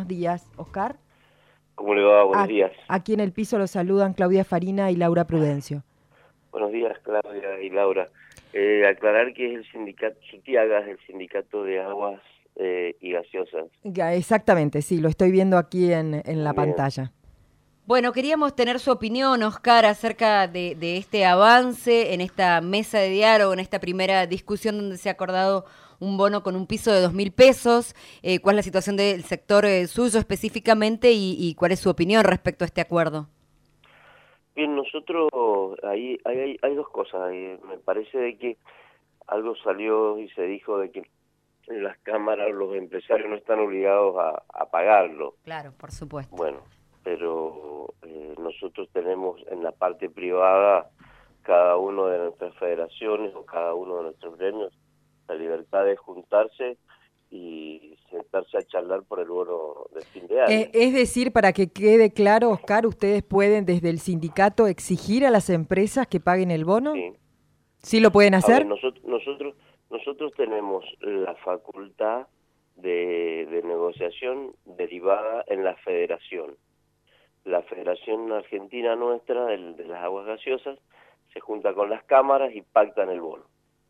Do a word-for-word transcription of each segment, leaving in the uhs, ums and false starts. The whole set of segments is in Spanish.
días, Oscar. ¿Cómo le va? Buenos A- días. Aquí en el piso los saludan Claudia Farina y Laura Prudencio. Buenos días, Claudia y Laura. Eh, aclarar que es el sindicato, Sutiaga es el sindicato de aguas eh, y gaseosas. Ya, exactamente, sí, lo estoy viendo aquí en, en la Bien. pantalla. Bueno, queríamos tener su opinión, Oscar, acerca de, de este avance en esta mesa de diálogo, en esta primera discusión donde se ha acordado un bono con un piso de dos mil pesos. Eh, ¿Cuál es la situación del sector eh, suyo específicamente y, y cuál es su opinión respecto a este acuerdo? Bien, nosotros, ahí hay, hay, hay dos cosas. ahí. Me parece de que algo salió y se dijo de que las cámaras, los empresarios no están obligados a, a pagarlo. Claro, por supuesto. Bueno, pero eh, nosotros tenemos en la parte privada, cada uno de nuestras federaciones o cada uno de nuestros gremios, la libertad de juntarse y sentarse a charlar por el bono de fin de año. Eh, es decir, para que quede claro, Oscar, ustedes pueden desde el sindicato exigir a las empresas que paguen el bono. Sí. ¿Sí lo pueden A hacer? ver, nosotros, nosotros, nosotros tenemos la facultad de, de negociación derivada en la federación. La Federación Argentina nuestra de, de las aguas gaseosas se junta con las cámaras y pactan el bono.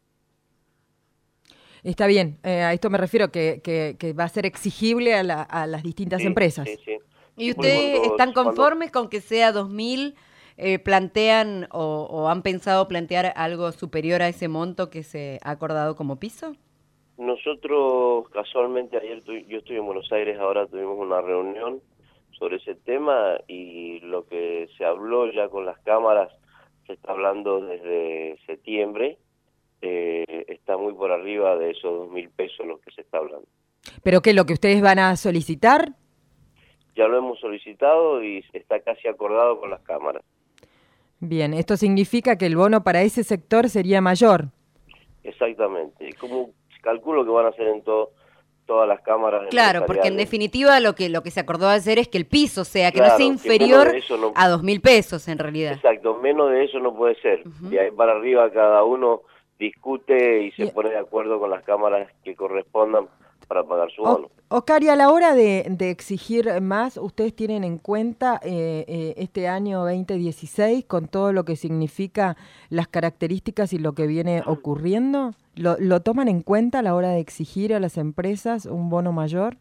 Está bien, eh, a esto me refiero, que, que, que va a ser exigible a, la, a las distintas Sí, empresas. sí, sí. ¿Y Sí, porque ustedes cuando- están cuando- conformes con que sea dos mil? Eh, ¿Plantean o, o han pensado plantear algo superior a ese monto que se ha acordado como piso? Nosotros casualmente ayer, tu, yo estoy en Buenos Aires, ahora tuvimos una reunión sobre ese tema y lo que se habló ya con las cámaras, se está hablando desde septiembre, eh, está muy por arriba de esos dos mil pesos lo que se está hablando. ¿Pero qué, lo que ustedes van a solicitar? Ya lo hemos solicitado y está casi acordado con las cámaras. Bien, esto significa que el bono para ese sector sería mayor. Exactamente, como calculo que van a hacer en todo, todas las cámaras. Claro, porque en empresariales. definitiva lo que lo que se acordó ayer es que el piso sea, que Claro, no sea que menos inferior de eso no- a dos mil pesos en realidad. Exacto, menos de eso no puede ser. Ujú. De ahí para arriba cada uno discute y se Y- pone de acuerdo con las cámaras que correspondan para pagar su O- bono. Oscar, y a la hora de, de exigir más, ¿ustedes tienen en cuenta eh, eh, este año veinte dieciséis con todo lo que significa las características y lo que viene ocurriendo? ¿Lo, lo toman en cuenta a la hora de exigir a las empresas un bono mayor?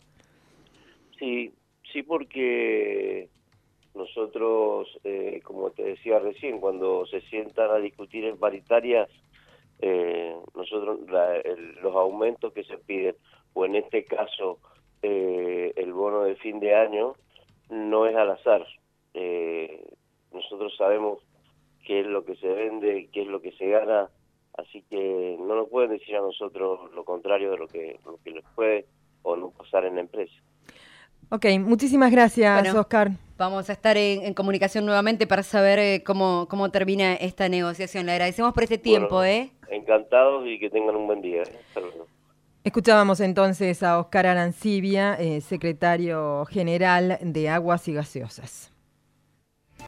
Sí, sí, porque nosotros, eh, como te decía recién, cuando se sientan a discutir en paritarias, eh, nosotros la- el- los aumentos que se piden, o en este caso eh, el bono de fin de año, no es al azar. Eh, nosotros sabemos qué es lo que se vende, qué es lo que se gana, así que no nos pueden decir a nosotros lo contrario de lo que, lo que les puede o no pasar en la empresa. Ok, muchísimas gracias, Bueno, Oscar. Vamos a estar en, en comunicación nuevamente para saber eh, cómo, cómo termina esta negociación. Le agradecemos por este tiempo, Bueno, ¿eh? encantados y que tengan un buen día. ¿eh? Hasta luego. Escuchábamos entonces a Oscar Arancibia, eh, secretario general de Aguas y Gaseosas.